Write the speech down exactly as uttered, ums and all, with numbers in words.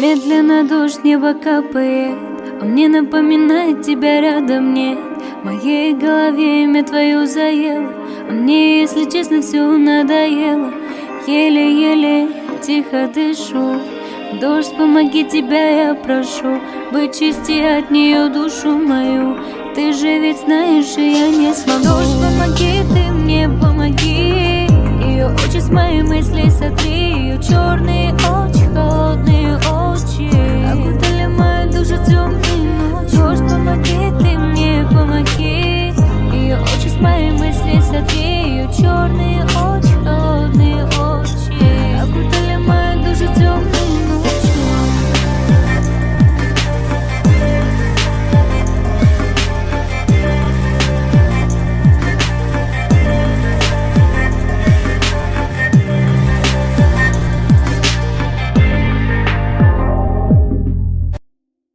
Медленно дождь небо капает, он мне напоминает, тебя рядом нет. В моей голове имя твое заело, а мне, если честно, все надоело. Еле-еле тихо дышу. Дождь, помоги, тебя я прошу, вычисти от нее душу мою. Ты же ведь знаешь, и я не смогу. Дождь, помоги, ты мне помоги. Ее очи с моей мысли сотри. Ее черные очи, холодные очи окутали мою душу темной ночью. Дождь, помоги, ты мне помоги. Ее очи с моей мысли сотри. Ее черные